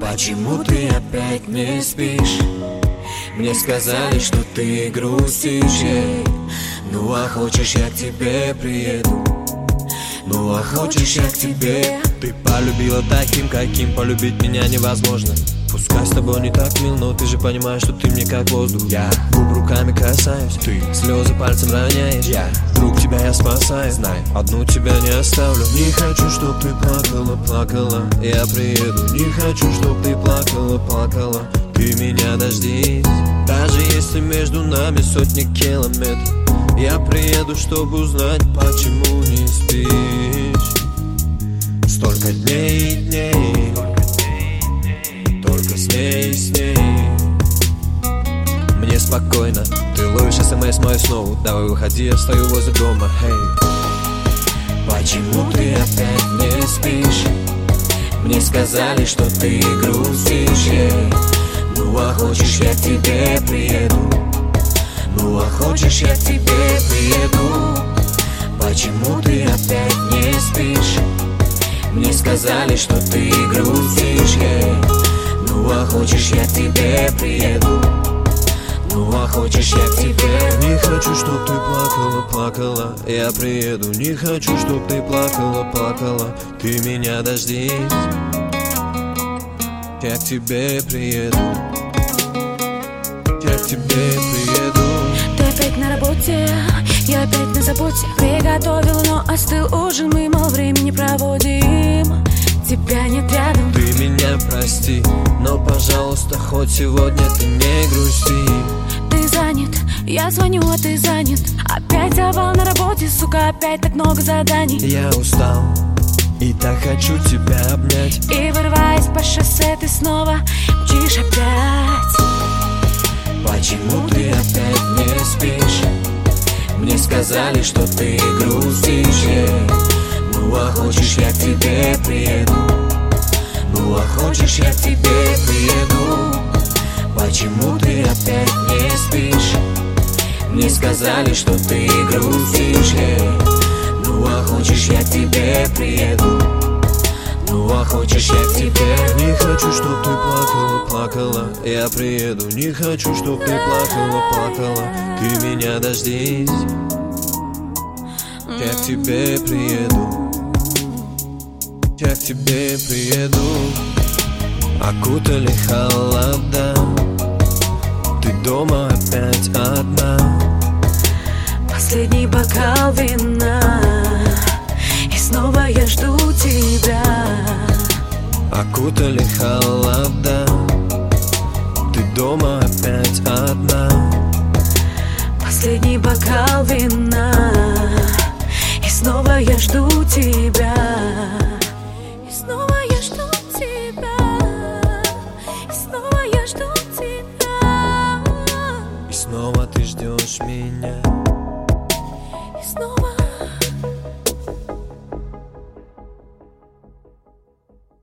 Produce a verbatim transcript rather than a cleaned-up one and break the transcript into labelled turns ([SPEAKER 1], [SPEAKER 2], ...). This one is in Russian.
[SPEAKER 1] Почему ты опять не спишь? Мне сказали, что ты грустишь, ей. Ну а хочешь, я к тебе приеду. Ну а хочешь, я к тебе.
[SPEAKER 2] Ты полюбила таким, каким полюбить меня невозможно. Пускай с тобой не так мил, но ты же понимаешь, что ты мне как воздух. Я губ руками касаюсь, ты слезы пальцем роняешь. Я друг, тебя я спасаю, знай, одну тебя не оставлю. Не хочу, чтоб ты плакала, плакала, я приеду. Не хочу, чтоб ты плакала, плакала, ты меня дождись. Даже если между нами сотни километров, я приеду, чтобы узнать, почему не спишь. Столько дней и дней, только с ней, с ней. Мне спокойно, ты ловишь смс мою снова. Давай выходи, я стою возле дома, hey.
[SPEAKER 1] Почему ты опять не спишь? Мне сказали, что ты грустишь, ей. Ну а хочешь, я к тебе приеду. Ну а хочешь, я к тебе приеду. Почему ты опять не спишь? Мне сказали, что ты грустишь, ей. Ну а хочешь, я к тебе приеду. Ну а хочешь, я к тебе.
[SPEAKER 2] Не хочу, чтоб ты плакала, плакала, я приеду. Не хочу, чтоб ты плакала, плакала, ты меня дождись. Я к тебе приеду. Я к тебе приеду.
[SPEAKER 3] Ты опять на работе, я опять на заботе. Приготовила, но остыл ужин, мы, мол, времени проводим. Тебя нет рядом.
[SPEAKER 2] Ты меня прости, но, пожалуйста, хоть сегодня ты не грусти.
[SPEAKER 3] Ты занят, я звоню, а ты занят. Опять завал на работе, сука, опять так много заданий.
[SPEAKER 2] Я устал и так хочу тебя обнять.
[SPEAKER 3] И вырываясь по шоссе, ты снова мчишь опять.
[SPEAKER 1] Почему ты опять не спишь? Мне сказали, что ты грустишь, ей. Ну а хочешь, я к тебе приеду. Ну а хочешь, я к тебе приеду. Почему ты опять не спишь? Мне сказали, что ты грустишь, ей. Ну а хочешь, я к тебе приеду. Ну а хочешь, я к тебе.
[SPEAKER 2] Не хочу, чтоб ты плакала, плакала, я приеду. Не хочу, чтоб ты плакала, плакала, ты меня дождись. Я к тебе приеду. Я к тебе приеду. Окутали холода, ты дома опять одна.
[SPEAKER 3] Последний бокал вина, и снова я жду тебя.
[SPEAKER 2] Окутали холода, ты дома опять одна.
[SPEAKER 3] Последний бокал вина, и снова я жду тебя.